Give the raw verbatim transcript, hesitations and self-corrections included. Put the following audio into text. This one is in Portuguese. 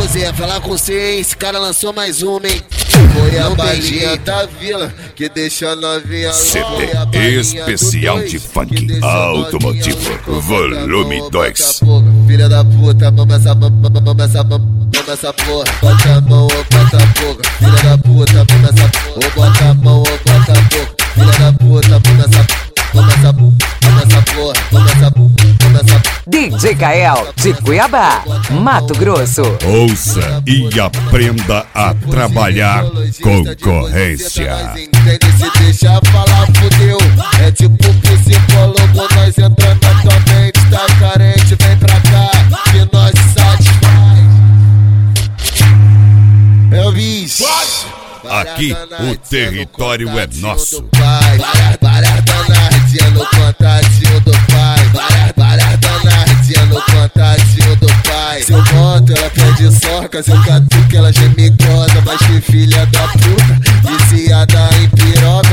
Zé, falar com você, hein? Esse cara lançou mais uma, hein? Foi a balinha da vila que deixou a novinha C D especial de funk automotivo, volume dois. Filha da puta, mama essa mama, mama essa mama essa porra. Bota a mão ou bota a boca. Filha da puta, mama essa porra. Ou bota a mão ou bota a boca. Filha da puta, mama essa mama essa mama essa porra. Mama essa mama essa D J Kael de Cuiabá, Mato Grosso. Ouça e aprenda a trabalhar concorrência. Se deixar falar, fudeu. É tipo psicólogo, nós entrando na tua mente. Tá carente, vem pra cá, que nós satisfaz. Eu vi. Aqui o território é nosso. Várias, várias danadinhas no contatinho do pai. Várias, várias danadinhas no contatinho do pai. Se eu boto, ela pede sorca. Se eu catuco, ela geme goza. Mas que filha da puta, viciada em piroca.